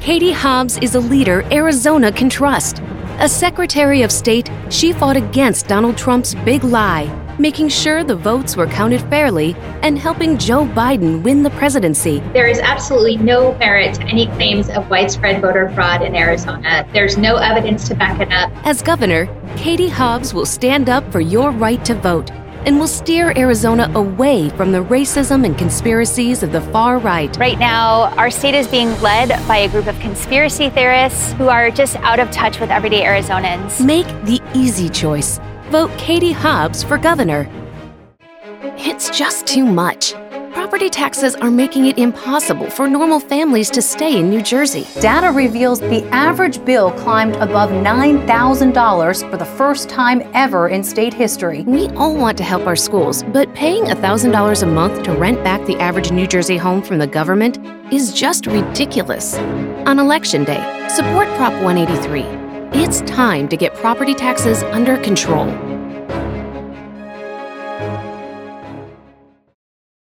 Katie Hobbs is a leader Arizona can trust. As Secretary of State, she fought against Donald Trump's big lie, making sure the votes were counted fairly and helping Joe Biden win the presidency. There is absolutely no merit to any claims of widespread voter fraud in Arizona. There's no evidence to back it up. As governor, Katie Hobbs will stand up for your right to vote and will steer Arizona away from the racism and conspiracies of the far right. Right now, our state is being led by a group of conspiracy theorists who are just out of touch with everyday Arizonans. Make the easy choice. Vote Katie Hobbs for governor. It's just too much. Property taxes are making it impossible for normal families to stay in New Jersey. Data reveals the average bill climbed above $9,000 for the first time ever in state history. We all want to help our schools, but paying $1,000 a month to rent back the average New Jersey home from the government is just ridiculous. On Election Day, support Prop 183. It's time to get property taxes under control.